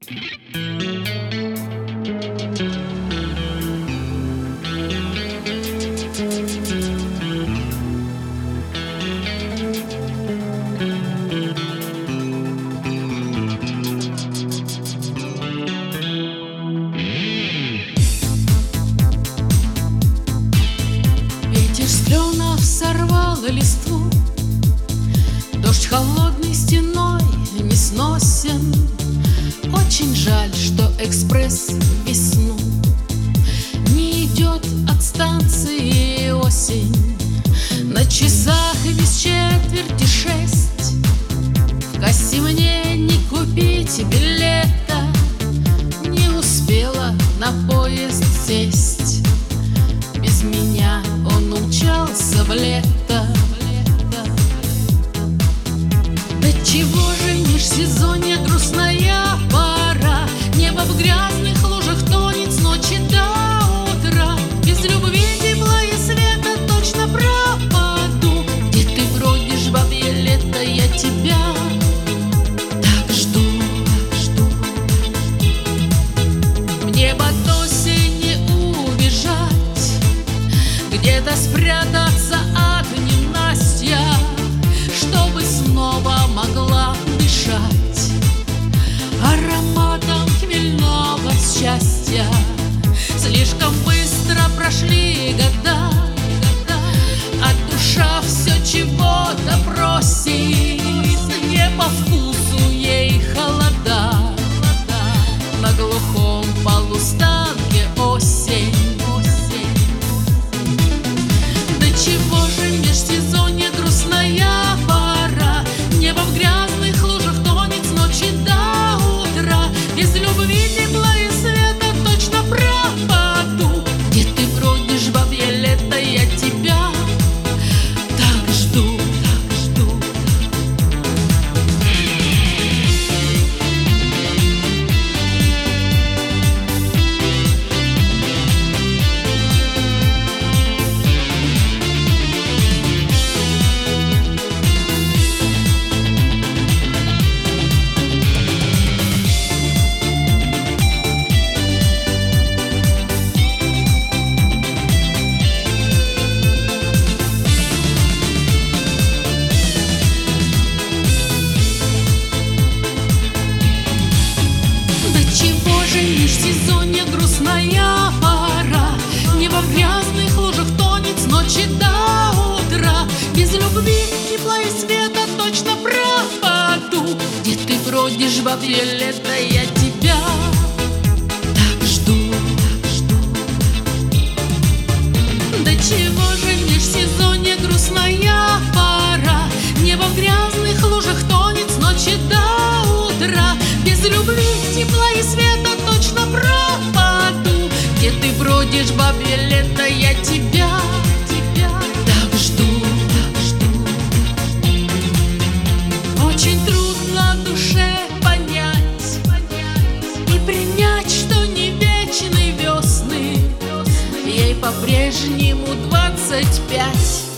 Ветер с кленов сорвал листву, дождь холодной стеной не сносен. Очень жаль, что экспресс в весну не идет от станции осень. На часах без четверти 6, в кассе мне не купить билета. Не успела на поезд сесть, без меня он умчался в лето. Да чего же межсезонье грустная пора, небо в грязных лужах тонет с ночи до утра. Без любви, тепла и света точно пропаду. Где ты бродишь, бабье лето, я тебя так жду. Мне бы от осени убежать, где-то спрятаться от ненастья, чтобы снова могла дышать ароматом хмельного счастья. Слишком быстро прошли года, а душа все чего-то просит. Не по вкусу ей холода, на глухом полустанке осень. Да чего же межсезонье грустная пора, небо в грязных лужах тонет с ночи до утра. Без любви, тепла и света точно пропаду. Где ты бродишь, бабье лето, я тебя так жду. Чего же межсезонье грустная пора, небо в грязных лужах тонет с ночи до утра. Без любви, тепла и света точно пропаду. Где ты бродишь, бабье лето, я тебя так жду. Да чего же межсезонье грустная пора, небо в грязных лужах тонет с ночи до утра. Без любви, тепла и света точно пропаду. Где ты бродишь, бабье лето, я тебя так жду. Очень трудно душе понять и принять, что не вечны весны. Ей по-прежнему 25.